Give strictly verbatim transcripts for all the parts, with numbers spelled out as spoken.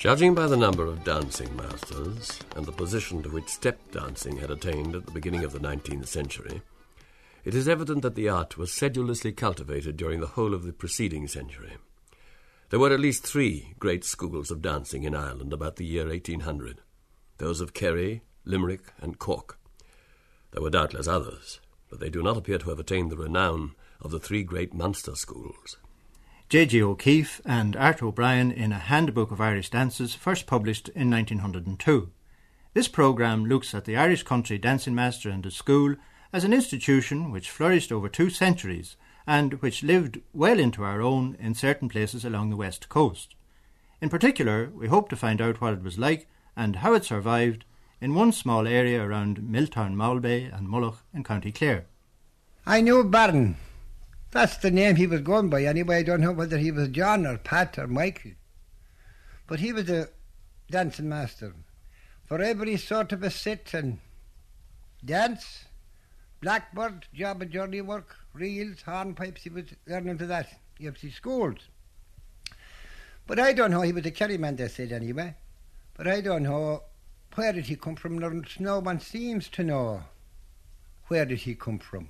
Judging by the number of dancing masters and the position to which step dancing had attained at the beginning of the nineteenth century, it is evident that the art was sedulously cultivated during the whole of the preceding century. There were at least three great schools of dancing in Ireland about the year eighteen hundred, those of Kerry, Limerick, and Cork. There were doubtless others, but they do not appear to have attained the renown of the three great Munster schools. J J O'Keefe and Arthur O'Brien in a Handbook of Irish Dances, first published in nineteen oh two. This programme looks at the Irish country dancing master and the school as an institution which flourished over two centuries and which lived well into our own in certain places along the west coast. In particular, we hope to find out what it was like and how it survived in one small area around Milltown Malbay and Mullagh in County Clare. I knew Barron. That's the name he was going by anyway. I don't know whether he was John or Pat or Michael. But he was a dancing master. For every sort of a sit and dance, blackboard, job and journey work, reels, hornpipes, he was learning to that. You have to see schools. But I don't know, he was a Kerry man, they said anyway. But I don't know, where did he come from? No one seems to know where did he come from.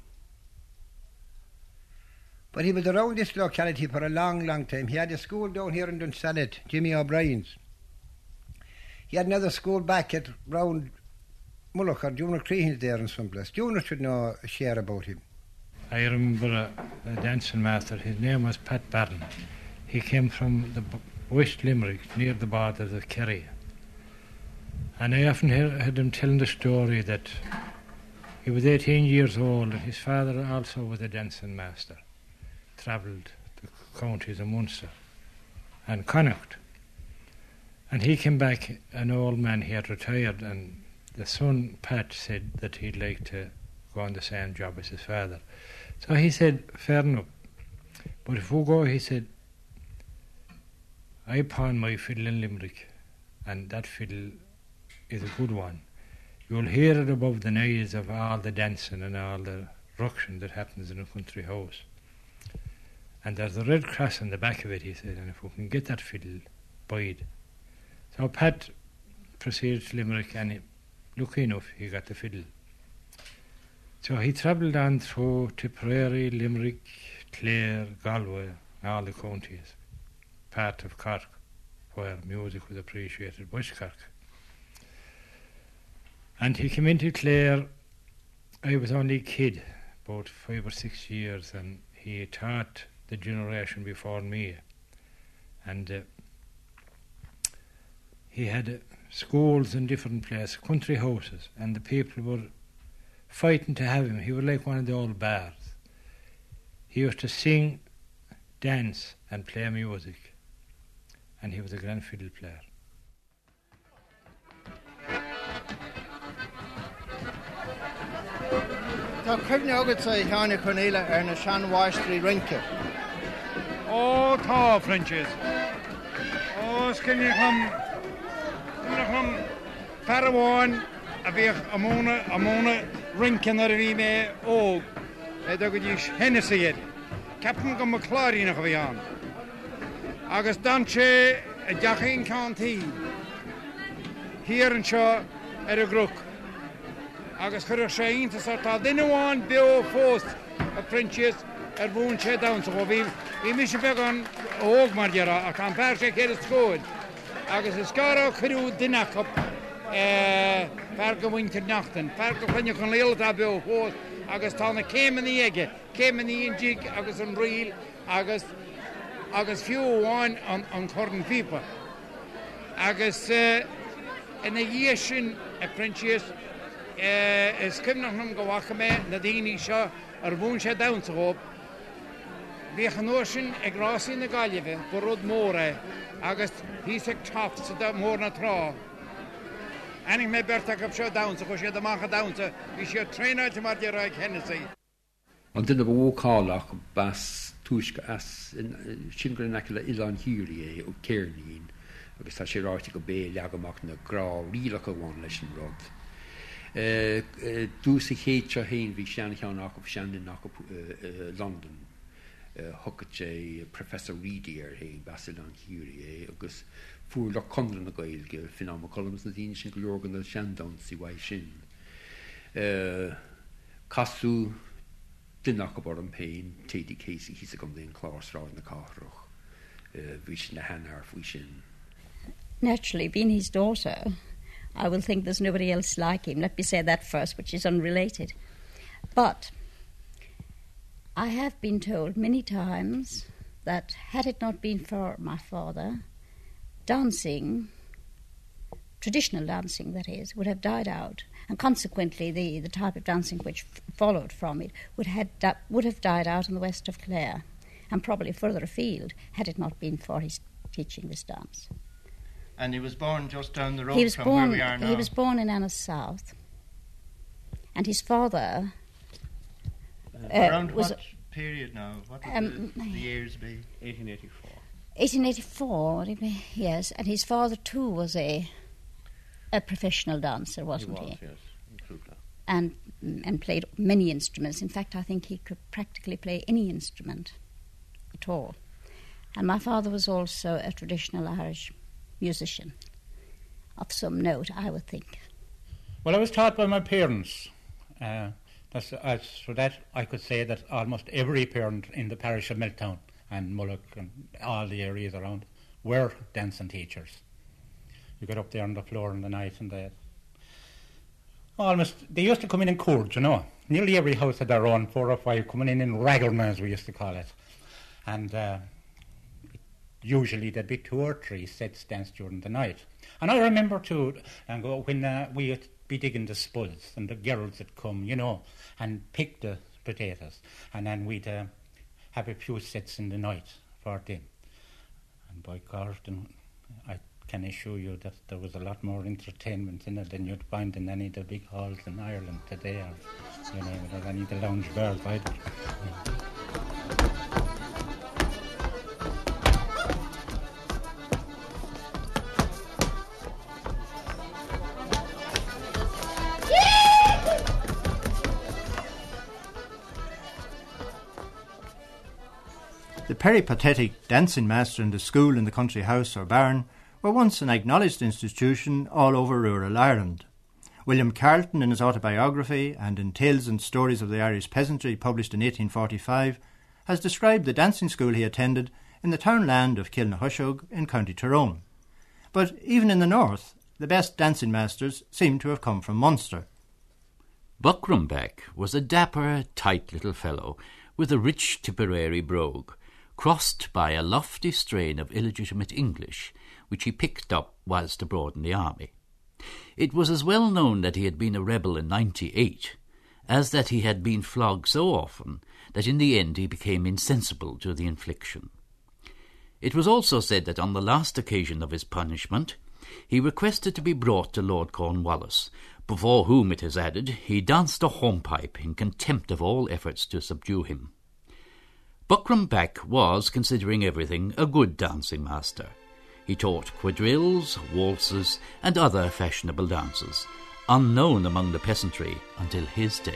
But he was around this locality for a long, long time. He had a school down here in Dunsallet, Jimmy O'Brien's. He had another school back at round Mullagh or Junior Crehan's there in some place. Junior should know a share about him. I remember a, a dancing master. His name was Pat Barron. He came from the West Limerick, near the border of Kerry. And I often heard, heard him telling the story that he was eighteen years old and his father also was a dancing master. Travelled the counties of Munster and Connacht. And he came back, an old man, he had retired, and the son, Pat, said that he'd like to go on the same job as his father. So he said, fair enough. But if we go, he said, I pawn my fiddle in Limerick, and that fiddle is a good one. You'll hear it above the noise of all the dancing and all the ruction that happens in a country house. And there's a red cross on the back of it, he said, and if we can get that fiddle, buy it. So Pat proceeded to Limerick, and he, lucky enough, he got the fiddle. So he travelled on through Tipperary, Limerick, Clare, Galway, all the counties, part of Cork, where music was appreciated, West Cork. And he came into Clare, I was only a kid, about five or six years, and he taught the generation before me. And uh, he had uh, schools in different places, country houses, and the people were fighting to have him. He was like one of the old bards. He used to sing, dance and play music, and he was a grand fiddle player. Tá cyrne agad sa Thána Cornéile ar na Sean Washtree rinke. Ó, tá, Frenches. Ó, scinne chum, scinne chum, Parawan, a bhíoch amóna, amóna rinken ar a bhí me óg. É dogad is Hennessy it. Captain go McClary nach a bhí an. Agus danse a deachín county. Here and seo ar a grúch. Agus chuir sé iontas tá duine bháin beo fós a Frenches ar bhún sé dam so bhí bhí mis be an óg mar deara a can páir sé chéad scóid. Agus is scara chuú duineach up fear go bhaintear nachtain, fear go chuine chun léaltá beo fós agus tá na céimean í aige, céimean í an jig agus an riil agus agus fiú bháin an an chorn fipa. Agus uh, in a dhé sin a Frenches Uh, is cymnach go bhacha me na daoine seo ar bhún sé damsa hóp. Bhí chanúir sin ag rásí na Gaillimhe go rud móra agus hís ag top sa mór na trá. Anig mé berta go seo damsa go sé amach damsa bhí sé tréáilte mar dear ag Hennessy. An duine bhócálaach bas túisce as sin go necile Ilan Húri é ó Cairnín agus tá sé ráite go bé leagamach na grá rílach go bháin leis an rud. Dús a chéad seo hain bhí seanna cheann nach go seanna nach London thucaid Professor Reedy ar hé Basilán Curie agus fuair le conran na gailge finama columns na dtíine sin go leorgan na seandánsaí bhaid sin. Casú duach go bar an péin tédí Casey hí a gom dhéon chlásráin na cáthroch bhí sin na hennar faoi sin. Naturally, being his daughter, I will think there's nobody else like him. Let me say that first, which is unrelated. But I have been told many times that had it not been for my father, dancing, traditional dancing that is, would have died out, and consequently the, the type of dancing which f- followed from it would, had, da- would have died out in the west of Clare, and probably further afield, had it not been for his teaching this dance. And he was born just down the road he was from born, where we are now. He was born in Annis South, and his father... Uh, uh, around was what period now? What would um, the, the years be? eighteen eighty-four. eighteen eighty-four, would it be? Yes, and his father too was a a professional dancer, wasn't he? He was, yes, in Krugla. And and played many instruments. In fact, I think he could practically play any instrument at all. And my father was also a traditional Irish musician of some note, I would think. Well, I was taught by my parents. Uh, that's, uh, so that I could say that almost every parent in the parish of Meltown and Mullock and all the areas around were dancing teachers. You got up there on the floor in the night and they almost, they used to come in in chords, you know. Nearly every house had their own, four or five coming in in raglan, as we used to call it. And uh, usually there'd be two or three sets danced during the night. And I remember too, and go when uh, we would be digging the spuds and the girls would come, you know, and pick the potatoes. And then we'd uh, have a few sets in the night for them. And by God, I can assure you that there was a lot more entertainment in it than you'd find in any of the big halls in Ireland today, or, you know, or any of the lounge bars either. The peripatetic dancing master in the school in the country house or barn were once an acknowledged institution all over rural Ireland. William Carleton, in his autobiography and in Tales and Stories of the Irish Peasantry, published in eighteen forty-five, has described the dancing school he attended in the townland of Kilnahushog in County Tyrone. But even in the north, the best dancing masters seem to have come from Munster. Buckrambeck was a dapper, tight little fellow with a rich Tipperary brogue, crossed by a lofty strain of illegitimate English, which he picked up whilst abroad in the army. It was as well known that he had been a rebel in ninety-eight as that he had been flogged so often that in the end he became insensible to the infliction. It was also said that on the last occasion of his punishment he requested to be brought to Lord Cornwallis, before whom, it is added, he danced a hornpipe in contempt of all efforts to subdue him. Buckrambeck was, considering everything, a good dancing master. He taught quadrilles, waltzes, and other fashionable dances, unknown among the peasantry until his day.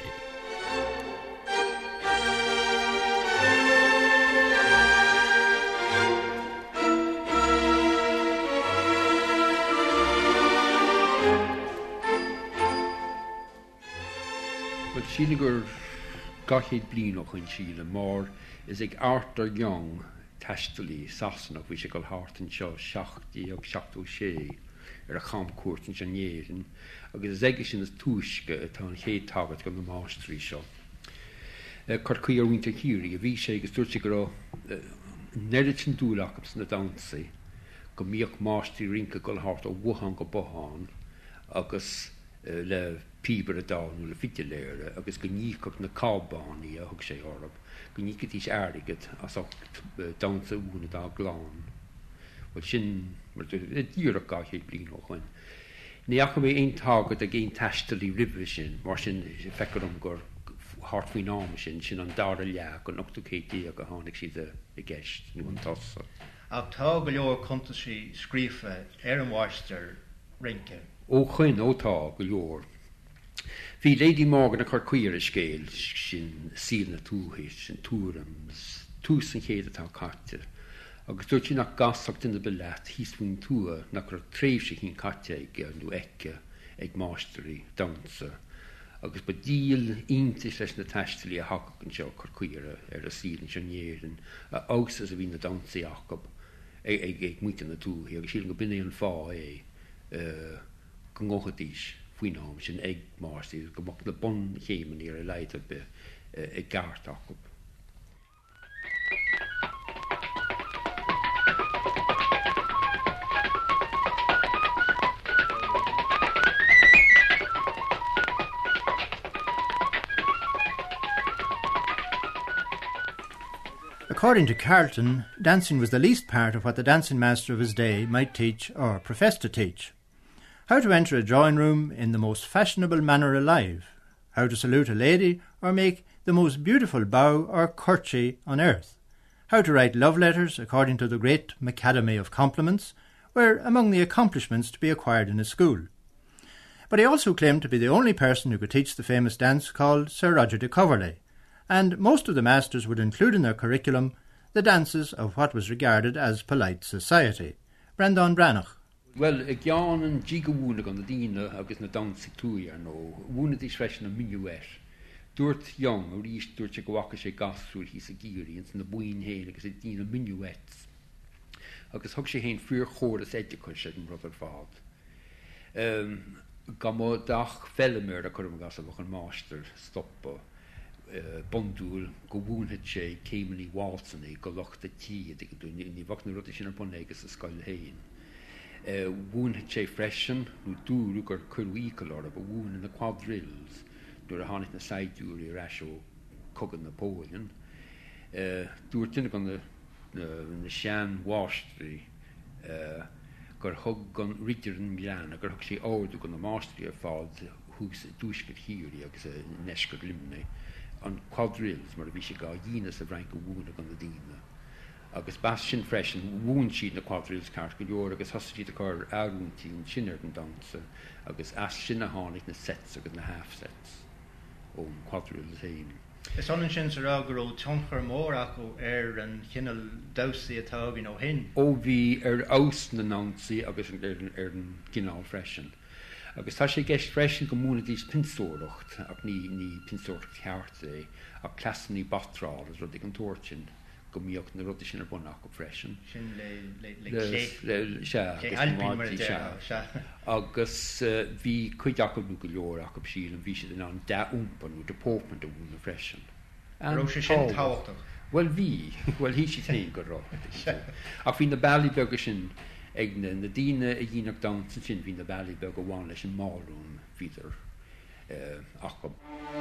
Well, Sínigur gachéad blian ó chun síle mór is ag Arthur Young teistalí sasanach bhí sé go hátain seo seachtaí ag seachtó sé ar a chamcuairt an senéirin, agus is aige sin is túisce atá an chéad tagad go na máistrí seo. Cur chuí ar winter hiúí a bhí sé agus dúirte go neidir sin dúlachas na dansaí go míoch máistrí rinca go háart ó bhuahan go boháin agus le píbar a dáú le fitte léire agus go nícoch na cábánaí a thug sé orb. Go nícatís airigad as dansa úna dá gláán. Well sin dúach gachéad blian ó chuin. Ní acha mé aon tágad a géon teistalí ribh sin, mar sin fecharm gur hartfuoin áma sin sin an dar a leach go nochtú cétí a go tháinig siad a gceist nó an tasa. Ach tá go leor conta sí scríofa ar an mháistear rince. Ó chuin ótá go leor. Bhí Lady Morgan a chur cuir a scéil sin síl na túhéis sin túrams, túsan chéad atá caite. Agus dúirt sin nach gasach duna be leat hísmún túa nach gur tréimhse hín caite ag nó eice ag máisterí dansa. Agus ba díal íntis leis na teistelí a hacan seo chu cuiire ar a sílan sin éan a ausas a bhí na dansaí Jacob ag ag muite na túí, agus sílan go binné an fá é go ngóchadís faoin am sin ag máisterí go mach na bon chéman ar a leid be ag gart Jacob. According to Carleton, dancing was the least part of what the dancing master of his day might teach or profess to teach. How to enter a drawing room in the most fashionable manner alive, how to salute a lady or make the most beautiful bow or curtsy on earth, how to write love letters according to the great macadamy of compliments, were among the accomplishments to be acquired in his school. But he also claimed to be the only person who could teach the famous dance called Sir Roger de Coverley, and most of the masters would include in their curriculum the dances of what was regarded as polite society. Brandon Branagh. Well, ag gean an díga bhúna gan na díine agus na dansa túí ar nó, bhúna dí freis na minuet. Dúirt Young a rís dúirt go bhacha sé gasrúil hí sa gíirí ins na buin héin agus ag dína minuet. Agus thug sé héin friúr chóras éideachil sé an rud ar fád. Um, Gamó dach fellamir a chum gas a bhach an máster stoppa. Uh, bondúil go bhúnhead sé céimení Waltsaní go lochta tí ní bhachna rud sin ar bonnégus a scoil héin. Uh, bhúnhead sé freisin nó dúrú gur chuícolóra ba bhúna na quadrilles nuair a tháinig na saidúí reis ó cogan Napoleon. Uh, dúir duine gan na, na, na sean Wáistrí uh, gur thug gan riidir an Milan a gur thug sé áardú gan na máistrí ar fád hús dúisgur híirí agus a neisgur limne. An quadrilles mar a bhí sé gá dínas a bhrein go bhúna gan na dína. Agus bas sin freisin bhún siad na quadrilles cart go leor agus thosa siad a chur áúntí an sinar an dansa agus as sin a tháinig na sets agus na half sets ón quadrilles héin. Is an sin sa rá gur ó tionchar mór acu ar an chinál dásaí atá bhí ó hin? Ó bhí ar aus na násaí agus ar an gcinál freisin. Agus tá sé gceist freisin go múna dís pinsóireacht ach ní ní pinsóireacht cheart é ach clasan ní batrál as rud ag an tuairtin go míocht na rud sin ar bunach go freisin. Sin le se agus bhí chuideach go go leor ach go síl an bhí sé an de úmpanú de pópman do bhúna freisin. Ró sé sin táhachtach? Well bhí, well hí sé té go rá. Ach bhí na bailíbeaga sin ag na na díine a dhéanach dansa sin bhí na bailíbeag go bháin leis an málún víidir ach go.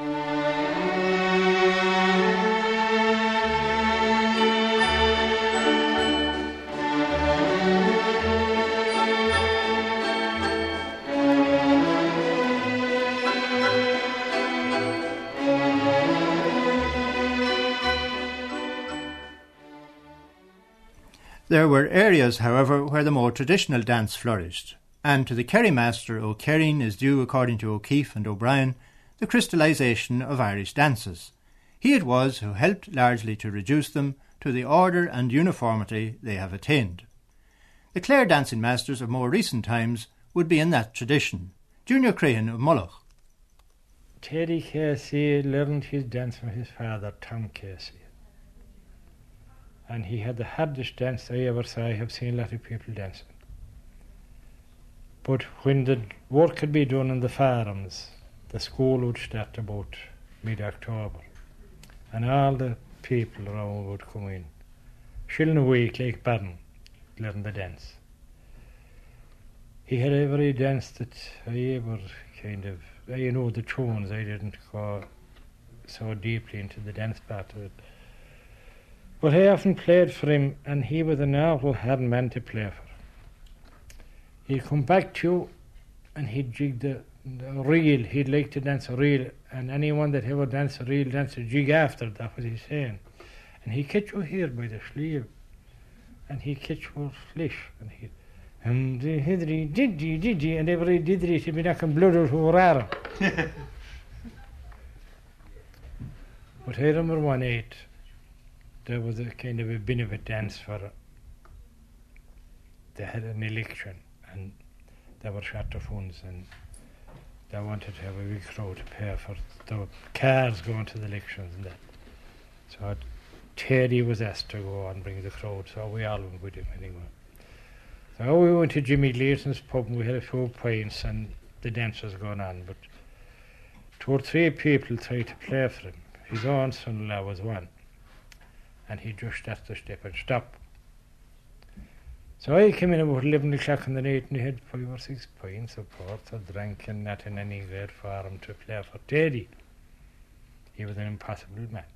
There were areas, however, where the more traditional dance flourished, and to the Kerry master O'Kerreen is due, according to O'Keefe and O'Brien, the crystallisation of Irish dances. He it was who helped largely to reduce them to the order and uniformity they have attained. The Clare dancing masters of more recent times would be in that tradition. Junior Crehan of Mullagh. Teddy Casey learned his dance from his father, Tom Casey. And he had the hardest dance I ever saw. I have seen a lot of people dancing. But when the work could be done in the farms, the school would start about mid-October. And all the people around would come in. Shilling a week like Barron, learn the dance. He had every dance that I ever kind of, I know the tunes, I didn't go so deeply into the dance part of it. But I often played for him, and he was an awful hard man to play for. He'd come back to you, and he'd jig the, the reel. He'd like to dance a reel, and anyone that ever danced a reel danced a jig after. That was his saying. And he'd catch you here by the sleeve, and he'd catch your flesh, and he'd and hidri diddy diddy, and every diddy he'd be knocking blood out of her arm. But I remember one night. there was a kind of a benefit dance for, they had an election and they were short of funds and they wanted to have a big crowd to pay for the cars going to the elections and that. So Teddy was asked to go and bring the crowd, so we all went with him anyway. So we went to Jimmy Gleason's pub and we had a few pints and the dance was going on, but two or three people tried to play for him. His own son-in-law was one, and he just started to step and stop. So I came in about eleven o'clock in the night and he had five or six pints of port, or drank and not in any great form to play for Teddy. He was an impossible man.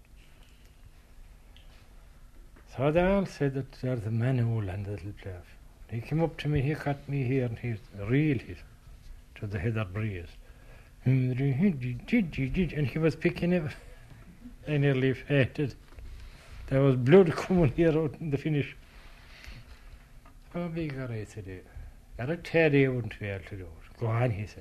So they all said that there's a man who will land the little player. He came up to me, he caught me here and he's real hit to the heather breeze. And he was picking it. I nearly fainted. There was blood coming here out in the finish. Oh, we got it today. Got a Teddy, I wouldn't be able to do it. Go on, he said.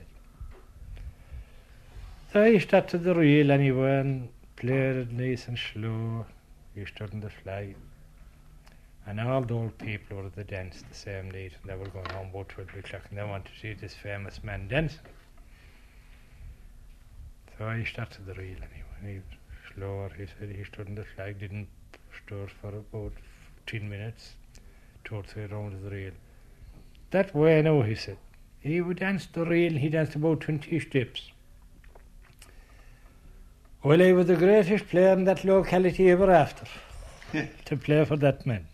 So I started the reel anyway and played it nice and slow. He stood in the fly. And all the old people were at the dance the same night and they were going home about twelve o'clock and they wanted to see this famous man dancing. So I started the reel anyway. He was slower, he said he stood in the flag, didn't stir for about ten minutes, two or three rounds of the reel. That way now, he said. He would dance the reel, he danced about twenty steps. Well, I was the greatest player in that locality ever after, to play for that man.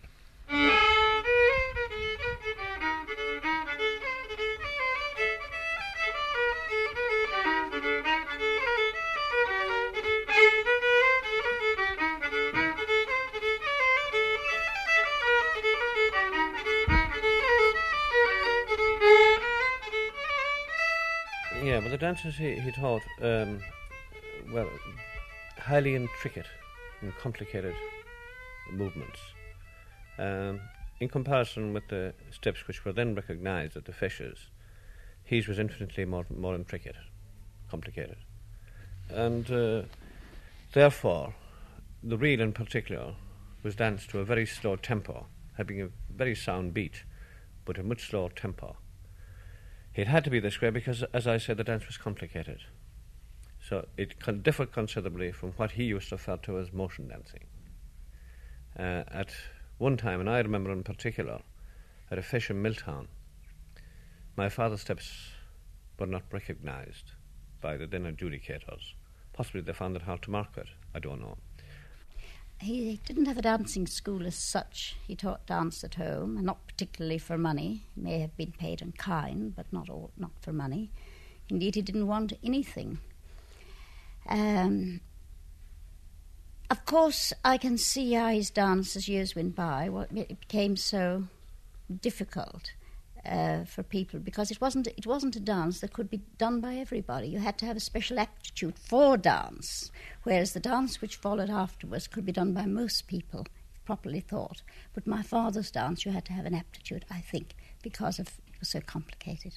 Yeah, but the dances he, he taught, um, well, highly intricate and complicated movements. Um, in comparison with the steps which were then recognised at the Fishes, his was infinitely more, more intricate, complicated. And uh, therefore, the reel in particular was danced to a very slow tempo, having a very sound beat, but a much slower tempo. It had to be this way because, as I said, the dance was complicated. So it con- differed considerably from what he used to refer to as motion dancing. Uh, at one time, and I remember in particular, at a fish in Milltown, my father's steps were not recognised by the then adjudicators. Possibly they found it hard to mark it, I don't know. He didn't have a dancing school as such. He taught dance at home, and not particularly for money. He may have been paid in kind, but not all, not for money. Indeed, he didn't want anything. Um, of course, I can see how his dance, as years went by, what it became so difficult uh, for people because it wasn't it wasn't a dance that could be done by everybody. You had to have a special aptitude for dance, whereas the dance which followed afterwards could be done by most people, if properly thought. But my father's dance, you had to have an aptitude, I think, because of it was so complicated.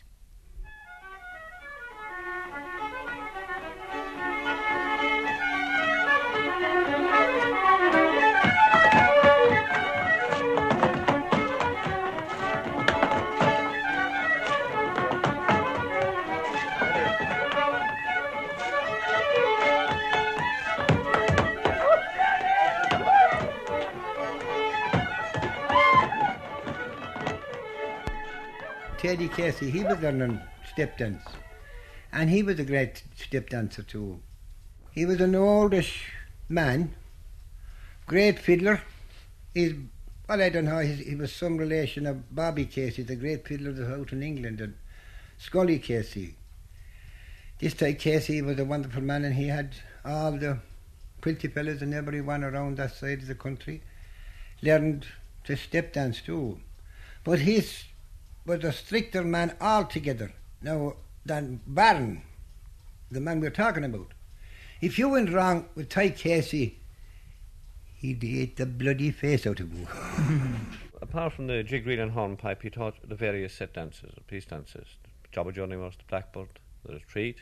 Teddy Casey, he was learning step dance, and he was a great step dancer too. He was an oldish man, great fiddler. He's, well, I don't know, he's, he was some relation of Bobby Casey, the great fiddler that's out in England, and Scully Casey. This type Casey was a wonderful man, and he had all the quilty fellas and everyone around that side of the country learned to step dance too. But he's was a stricter man altogether now than Barron, the man we're talking about. If you went wrong with Ty Casey, he'd eat the bloody face out of you. Apart from the jig reel and hornpipe, he taught the various set dances, the piece dances, Jobber Johnny Morse, the Blackbird, the Retreat,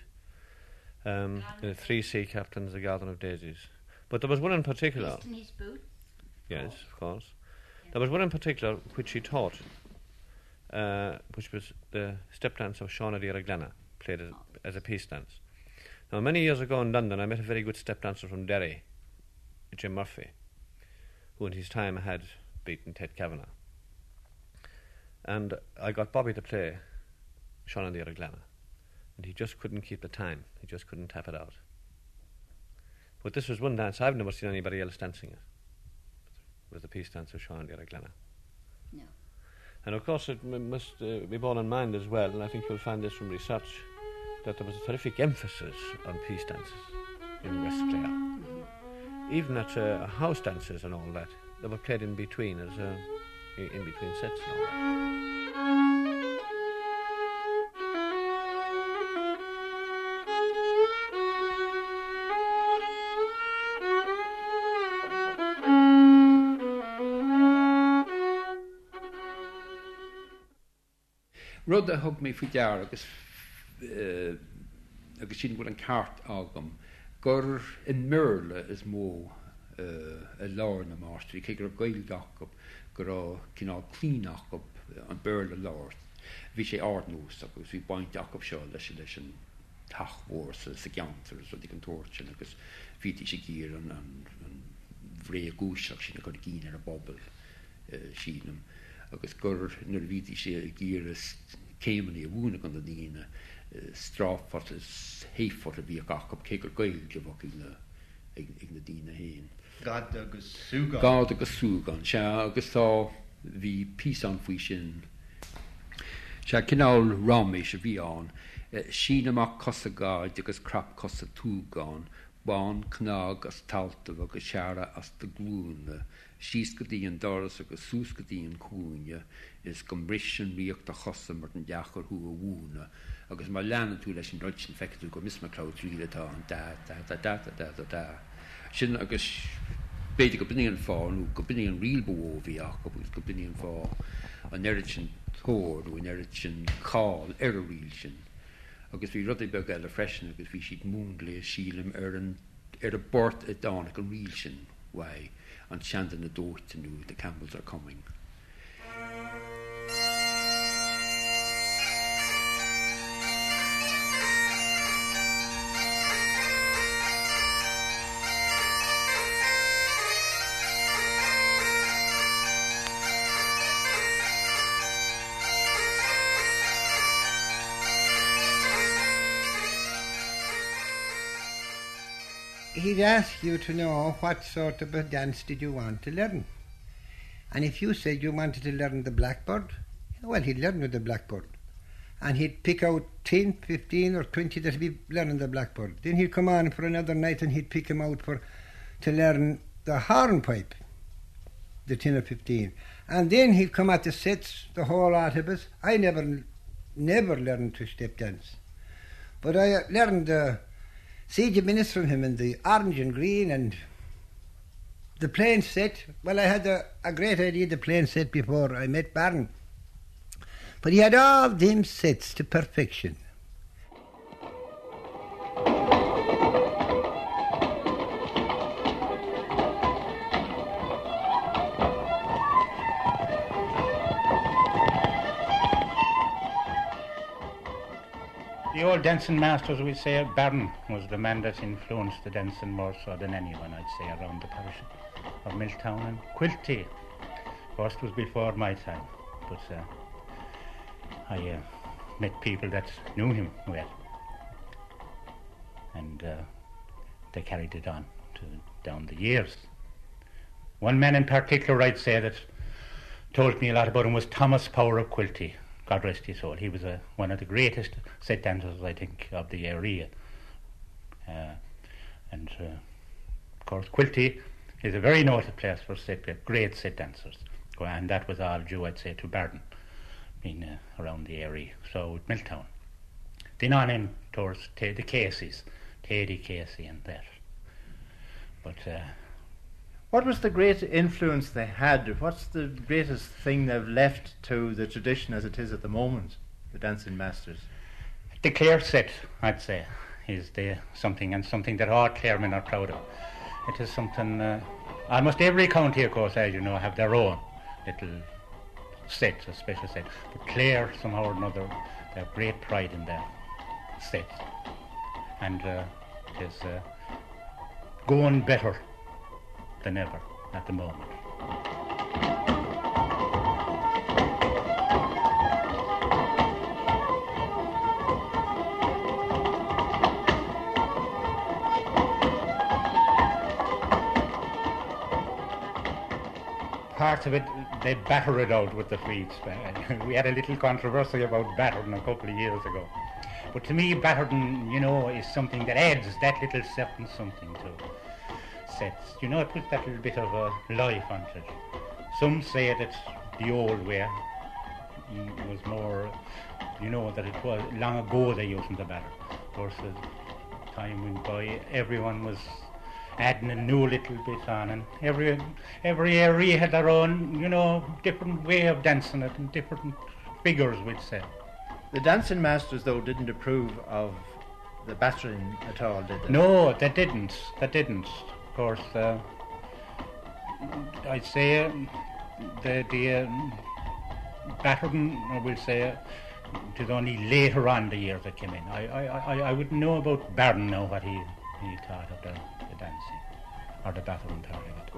um, the Three Sea Captains, the Garden of Daisies. But there was one in particular. In his boot. Yes, of course. There was one in particular which he taught, uh, which was the step dance of Sean O'Dear Glenna, played as, as a peace dance. Now, many years ago in London, I met a very good step dancer from Derry, Jim Murphy, who in his time had beaten Ted Kavanagh. And I got Bobby to play Sean O'Dear Glenna, and he just couldn't keep the time. He just couldn't tap it out. But this was one dance I've never seen anybody else dancing it. It was the peace dance of Sean O'Dear Glenna. No. And of course it m- must uh, be borne in mind as well, and I think you'll find this from research, that there was a terrific emphasis on peace dances in West Clare. Mm-hmm. Even at uh, house dances and all that, they were played in between, as uh, in, in between sets and all that. Rud a thug mé faoi dear agus uh, agus sin bhfuil an ceart agam gur in Merle is mó uh, a lár na mástrí ché gur gail gachab gur á cinál clínachab an Berle lár. Bhí sé ardnús agus bhí baint achab seo leis leis an tachmhór sa sa geantar so ag an tuairtin agus bhítí sé gír an an bhré gúiseach sin a gur gín ar a bobbal sínam. Agus gur nuair bhítí sé gír is céimení a bhúna gan na díine stráfat is héifat a bhí a gachab cé gur gail gibhach ag na ag na díine héin. Gad agus súgan. Gad agus súgan. Se agus tá bhí písan faoi sin. Se cinál ráméis a bhí an. Sín amach cos a gáid agus crap cos a túgáin, bán cnág as taltamh agus seara as de glúne. Sís go dtíon doras agus sús go dtíon cúne is gomris an riocht a chosa mar an deachar hu a bhúna agus má leanana tú leis an roid sin feicú go mis maclá tríletá an da da da da da da da da. Sin agus beidir go bíon fáú go bíon rialbhóhíach go go bíon fá an erid sin tóir ó an erid sin cáil ar a riil sin. Agus bhí rudí beag eile freisin agus bhí siad mún le sílam ar an ar a bort a dána go riil sin way an seandan na dóirte nú the Campbells are coming. He'd ask you to know what sort of a dance did you want to learn. And if you said you wanted to learn the blackbird, well, he'd learn with the blackbird. And he'd pick out ten, fifteen or twenty that would be learning the blackbird. Then he'd come on for another night and he'd pick them out for to learn the hornpipe, the ten or fifteen. And then he'd come at the sets, the whole lot of us. I never, never learned to step dance. But I learned the uh, siege of minutes from him and the orange and green and the plain set. Well, I had a, a great idea of the plain set before I met Barron. But he had all them sets to perfection. The old dancing masters, we say, Barron was the man that influenced the dancing more so than anyone, I'd say, around the parish of Milltown. And Quilty, of course, was before my time, but uh, I uh, met people that knew him well, and uh, they carried it on to down the years. One man in particular, I'd say, that told me a lot about him was Thomas Power of Quilty. God rest his soul. He was a, one of the greatest set dancers, I think, of the area. Uh, and, uh, of course, Quilty is a very noted place for set, great set dancers. And that was all due, I'd say, to Barron, being uh, around the area. So, with Milltown. Then on in towards t- the Caseys, Teddy Casey and that. But... Uh, What was the great influence they had? What's the greatest thing they've left to the tradition as it is at the moment, the dancing masters? The Clare set, I'd say, is the something, and something that all Claremen are proud of. It is something uh, almost every county, of course, as you know, have their own little sets, a special set. But Clare, somehow or another, they have great pride in their sets. And uh, it is uh, going better than ever at the moment. Part of it, they batter it out with the fleets. We had a little controversy about battering a couple of years ago. But to me, battering, you know, is something that adds that little certain something to sets. You know, it puts that little bit of a life onto it. Some say that the old way was more, you know, that it was long ago they used the batter. Of course, as time went by, everyone was adding a new little bit on, and every every area had their own, you know, different way of dancing it and different figures, we'd say. The dancing masters, though, didn't approve of the battering at all, did they? No, they didn't. They didn't. Of course, uh, I'd say uh, the, the uh, battering, I will say, uh, it was only later on the years that came in. I I, I, I wouldn't know about Barron now, what he, he thought of the, the dancing, or the battering part of it.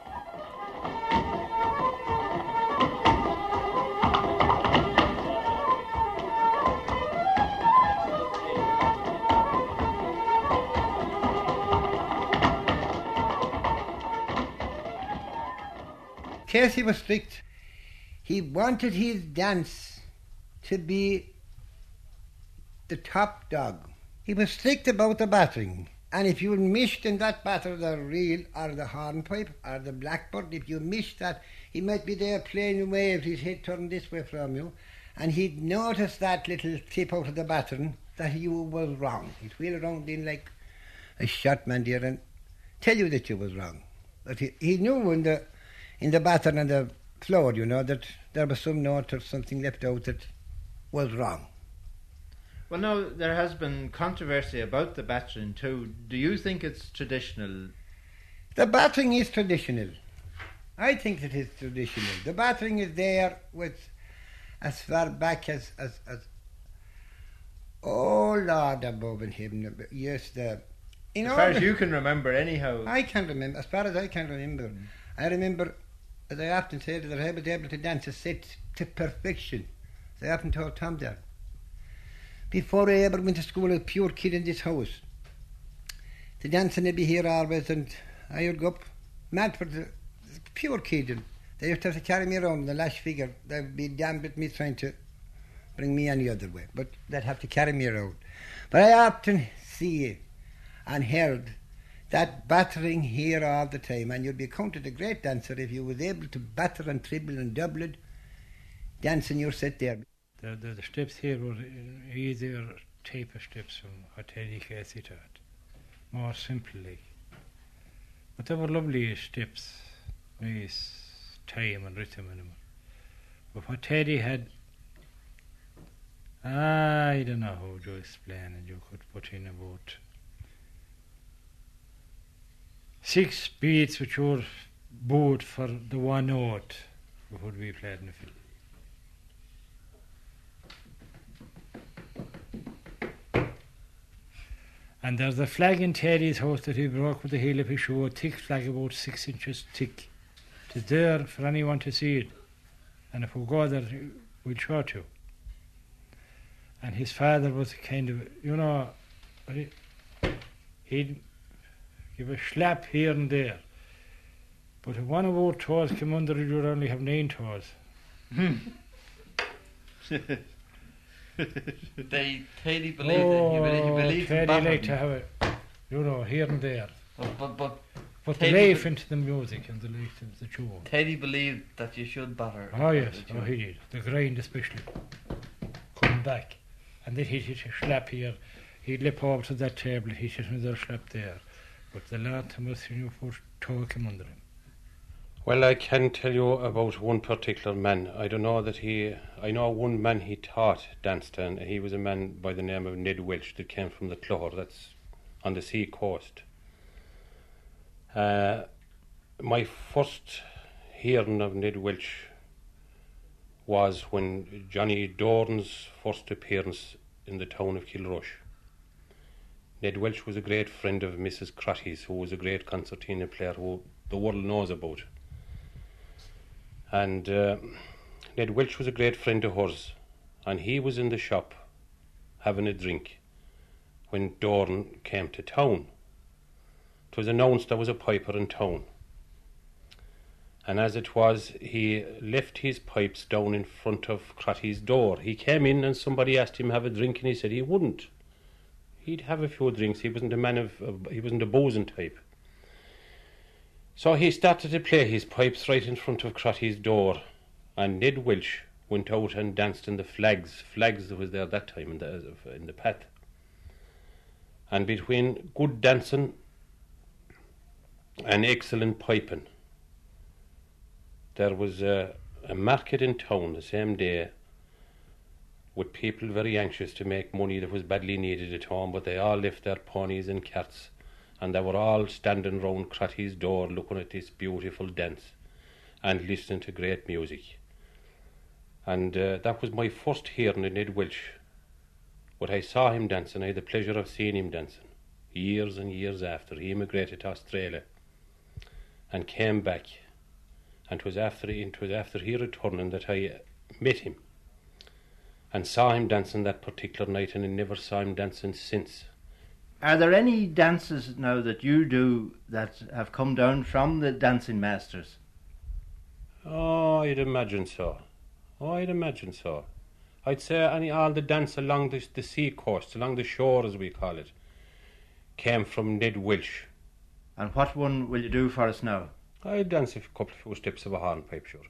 Casey was strict. He wanted his dance to be the top dog. He was strict about the battering. And if you missed in that batter the reel or the hornpipe or the blackbird, if you missed that, he might be there playing away with his head turned this way from you, and he'd notice that little tip out of the battering that you was wrong. He'd wheel around in like a shot man there and tell you that you was wrong. But he, he knew in the in the battering and the floor, you know, that there was some note or something left out that was wrong. Well, no, there has been controversy about the battering too. Do you think it's traditional? The battering is traditional. I think it is traditional. The battering is there with as far back as, as, as oh Lord above in heaven. Yes, the in as far as you can remember, anyhow. I can remember, as far as I can remember. Mm. I remember, as I often say, that I was able to dance a set to perfection. As I often told Tom there. Before I ever went to school, as a pure kid in this house. The dancing would be here always, and I would go up mad for the pure kid. And they used to have to carry me around in the lash figure. They would be damned with me trying to bring me any other way, but they'd have to carry me around. But I often see and heard that battering here all the time, and you'd be counted a great dancer if you was able to batter and treble and double it, dancing your set there. The, the, the steps here were easier type of steps from what Teddy Casey taught, more simply. But they were lovely steps, nice time and rhythm in them. But what Teddy had, I don't know how to explain it. You could put in about six beats which were bowed for the one note that would be played in the field. And there's a flag in Teddy's house that he broke with the heel of his shoe, a thick flag about six inches thick. It's there for anyone to see it. And if we go there, we'll show it you. And his father was kind of, you know, he'd give a slap here and there. But if one of our toes came under it, you'd only have nine toes. They Teddy believed oh, it. He, he believed Teddy in liked to have it, you know, here and there. But but, but Put the life be- into the music and the life into the tune. Teddy believed that you should batter. Oh yes, oh he did. The grind especially. Coming back. And then he'd hit a slap here. He'd lip over to that table, he'd hit another slap there. But the lad must you know for toe came under him. Well, I can tell you about one particular man. I don't know that he... I know one man he taught dance to, and he was a man by the name of Ned Welch that came from the Clore, that's on the sea coast. Uh, my first hearing of Ned Welch was when Johnny Dorn's first appearance in the town of Kilrush. Ned Welch was a great friend of Missus Crotty's, who was a great concertina player who the world knows about. And uh, Ned Welch was a great friend of hers, and he was in the shop having a drink when Dorn came to town. It was announced there was a piper in town. And as it was, he left his pipes down in front of Crotty's door. He came in and somebody asked him to have a drink, and he said he wouldn't. He'd have a few drinks. He wasn't a man of, uh, he wasn't a boozing type. So he started to play his pipes right in front of Crotty's door, and Ned Welch went out and danced in the flags. Flags that was there that time in the, in the path. And between good dancing and excellent piping, there was a, a market in town the same day with people very anxious to make money that was badly needed at home, but they all left their ponies and carts, and they were all standing round Crotty's door looking at this beautiful dance and listening to great music. And uh, that was my first hearing of Ned Welch. But I saw him dancing. I had the pleasure of seeing him dancing years and years after. He emigrated to Australia and came back. And it was after he, it was after he returning that I met him and saw him dancing that particular night, and I never saw him dancing since. Are there any dances now that you do that have come down from the dancing masters? Oh, I'd imagine so. Oh, I'd imagine so. I'd say any all the dance along the, the sea coast, along the shore as we call it, came from Ned Welch. And what one will you do for us now? I'd dance a couple of few steps of a hornpipe, sure.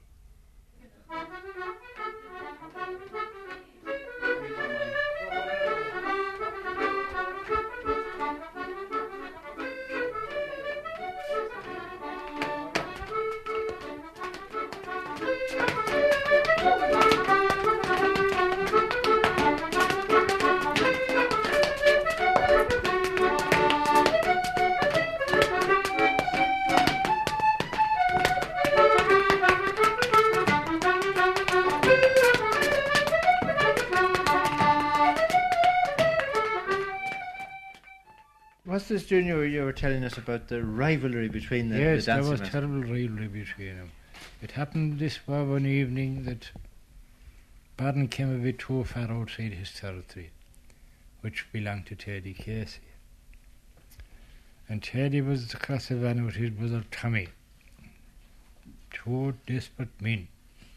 What's this, Junior, you were telling us about the rivalry between the, yes, the dancing there was masters? terrible rivalry between them. It happened this one evening that Barron came a bit too far outside his territory, which belonged to Teddy Casey. And Teddy was across the van with his brother Tommy. Two desperate men.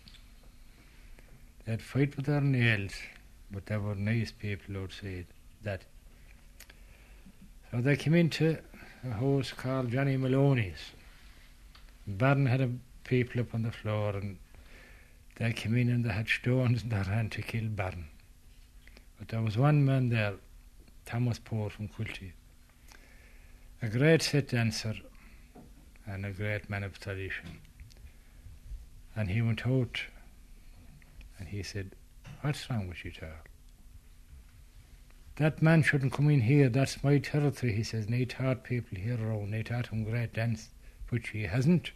They'd fight with their nails, but they were nice people outside that. So they came into a house called Johnny Maloney's. Barron had a people up on the floor, and they came in and they had stones in their hand to kill Barron. But there was one man there, Thomas Poor from Quilty, a great set dancer and a great man of tradition. And he went out and he said, "What's wrong with you, Charles? That man shouldn't come in here, that's my territory," he says, and he taught people here around, he taught him great dance, which he hasn't.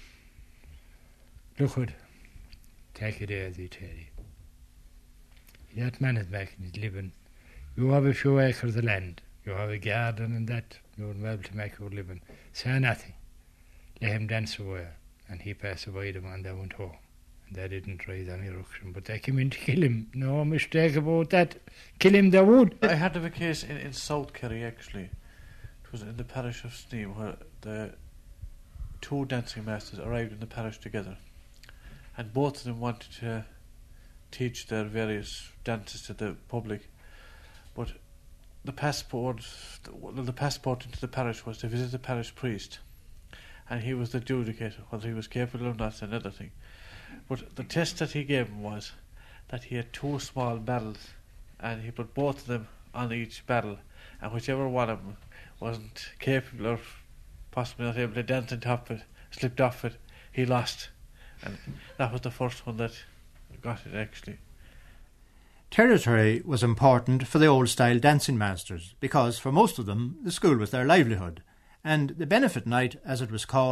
Look it, take it easy, Teddy. That man is making his living. You have a few acres of land, you have a garden and that, you'll be able to make your living. Say nothing, let him dance away. And he passed away them and they went home. And they didn't raise any ruction, but they came in to kill him. No mistake about that. Kill him they would. I had a case in, in South Kerry, actually. It was in the parish of Sneem, where the two dancing masters arrived in the parish together. And both of them wanted to teach their various dances to the public. But the passport, the, the passport into the parish was to visit the parish priest. And he was the adjudicator. Whether he was capable or not is another thing. But the test that he gave him was that he had two small barrels, and he put both of them on each barrel, and whichever one of them wasn't capable or possibly not able to dance on top of it, slipped off it, he lost. And that was the first one that got it, actually. Territory was important for the old-style dancing masters, because for most of them the school was their livelihood, and the benefit night, as it was called,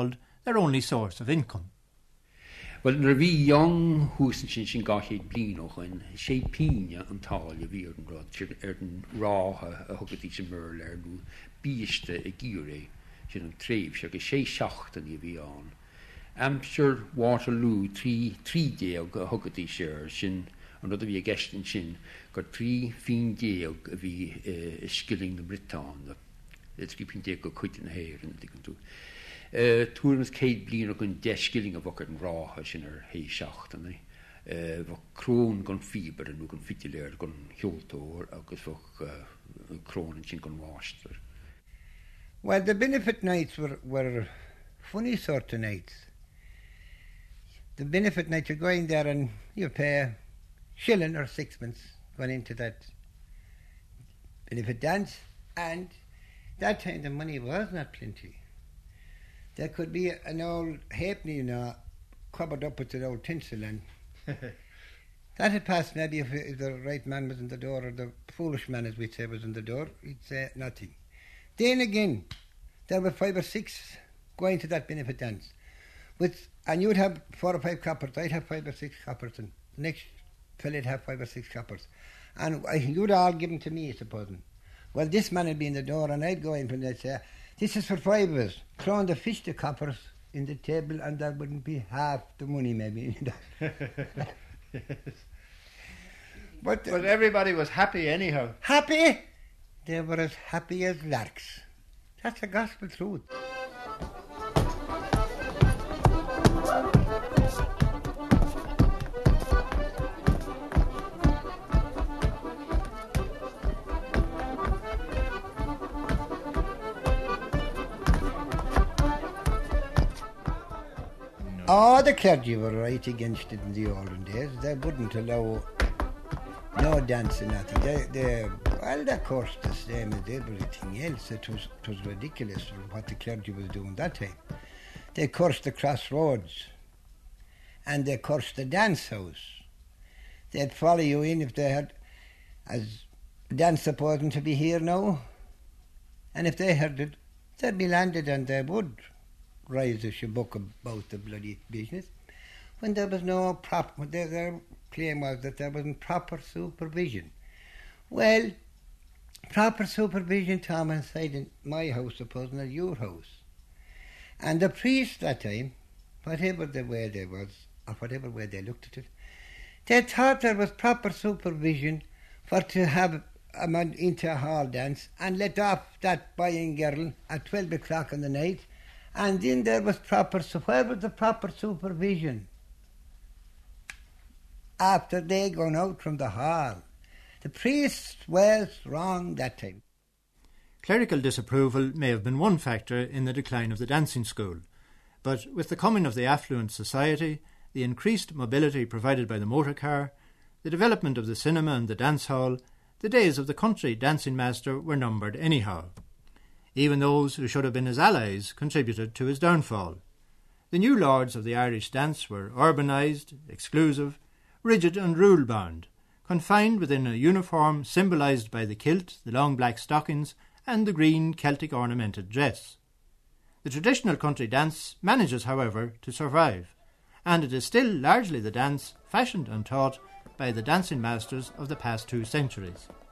their only source of income. Well, na bhí young húsan sin sin gáchéad blinoch an sé píne an táile bhí ar an rud ar an rátha a thugadtí sin murl ar nú bíiste a gíre sin an tréimh se go sé seachtain i bhí an. Amsir Waterloo trí trí déag a thugadtí sé sin an rud a bhí a gceistin sin gur trí fin déag a bhí skilling na Britáine. Trí fin déag go chuid an héir an dgan tú. Uh, Túrmas céad blian a gon deisgilling a bhachar an rátha sin ar hé seachtain. Uh, bh crón gon fiber an gon fitiléir gon heoltóir agus bh uh, crón sin gon máster. Well, the benefit nights were, were funny sort of nights. The benefit night, you go in there and you pay a shilling or sixpence going into that benefit dance, and that time the money was not plenty. There could be an old halfpenny, you know, covered up with an old tinsel, and that had passed maybe if, if the right man was in the door, or the foolish man, as we'd say, was in the door, he'd say nothing. Then again, there were five or six going to that benefit dance, with, and you'd have four or five coppers, I'd have five or six coppers, and the next fella'd have five or six coppers, and I, you'd all give them to me, supposing. Well, this man would be in the door, and I'd go in and they'd say, this is for five of us. Throwing the fish the coppers in the table, and that wouldn't be half the money, maybe. Yes. But, but everybody was happy anyhow. Happy? They were as happy as larks. That's the gospel truth. Oh, the clergy were right against it in the olden days. They wouldn't allow no dancing, nothing. They, they, well, of course, the same as everything else. It was, it was ridiculous what the clergy was doing that time. They cursed the crossroads, and they cursed the dance house. They'd follow you in if they had, as a dance supposing to be here now, and if they heard it, they'd be landed and they would rise a shabuk about the bloody business, when there was no proper, their, their claim was that there wasn't proper supervision. Well, proper supervision, Tom, inside in my house, supposing, at your house. And the priests that time, whatever the way they was, or whatever way they looked at it, they thought there was proper supervision for to have a man into a hall dance and let off that boy girl at twelve o'clock in the night. And then there was proper, so where was the proper supervision? After they gone out from the hall. The priest was wrong that time. Clerical disapproval may have been one factor in the decline of the dancing school, but with the coming of the affluent society, the increased mobility provided by the motor car, the development of the cinema and the dance hall, the days of the country dancing master were numbered anyhow. Even those who should have been his allies contributed to his downfall. The new lords of the Irish dance were urbanised, exclusive, rigid and rule-bound, confined within a uniform symbolised by the kilt, the long black stockings and the green Celtic ornamented dress. The traditional country dance manages, however, to survive, and it is still largely the dance fashioned and taught by the dancing masters of the past two centuries.